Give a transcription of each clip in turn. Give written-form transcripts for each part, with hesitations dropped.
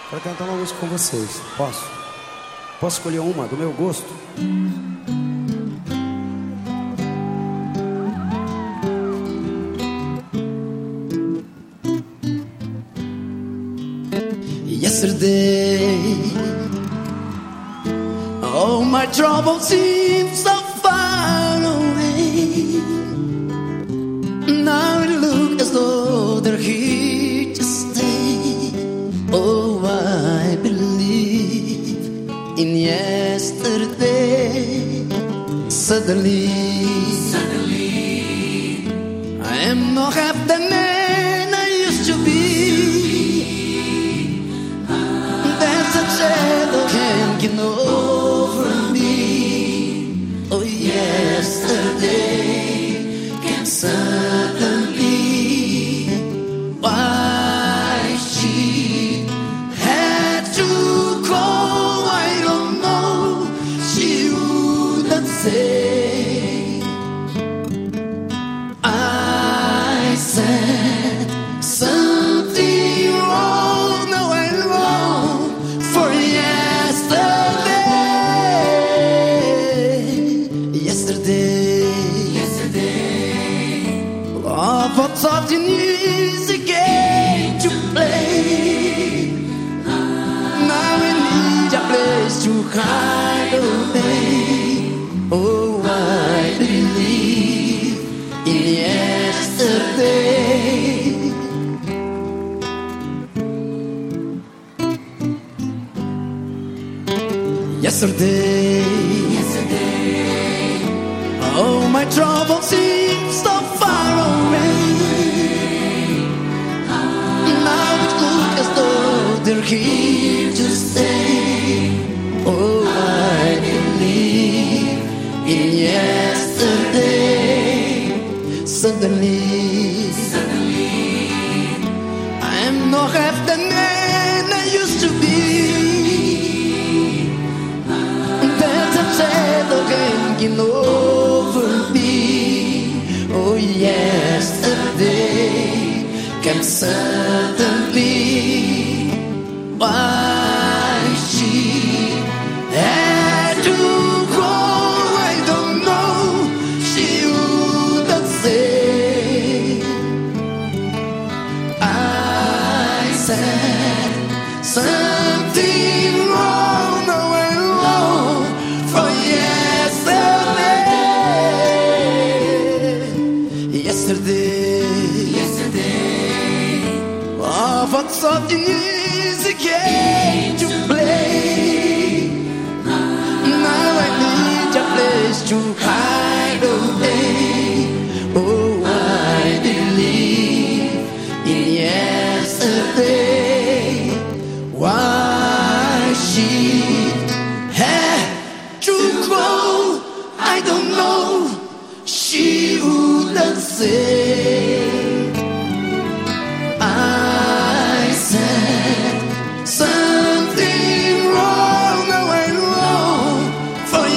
Quero cantar uma música com vocês. Posso? Posso escolher uma do meu gosto? Yesterday, all my troubles seem so far away. Now it looks as though they're here to stay. Oh, I believe in yesterday. Suddenly, I am not half the man I used to be. Shadow can't get over me. Oh, yesterday came suddenly. Why she had to go, I don't know. She wouldn't say. I said something wrong. No, I'm wrong. For yesterday, love was such an easy game to play. Now I need a place to hide away. Oh, I believe in yesterday. Yesterday, oh, my troubles seem so far away. Now it looks as though they're here to stay. Oh, I believe in yesterday. Suddenly, I am not half the man I used to be. Shadow can't get over me. Oh, yesterday came suddenly. Why she had to go, I don't know. She wouldn't say. I said something wrong. No, I'm wrong. For yesterday, love was such an easy game to play. Now I need a place to hide away. Oh, I believe in yesterday. Why she had to go, I don't know. She wouldn't say. I said something wrong. No, I'm wrong. For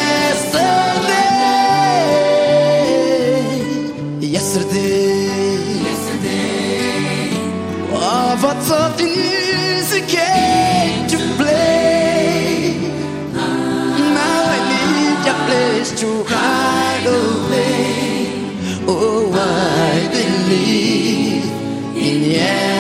yesterday, love was such an easy game to play. Now I need a place to hide away. Oh, I believe in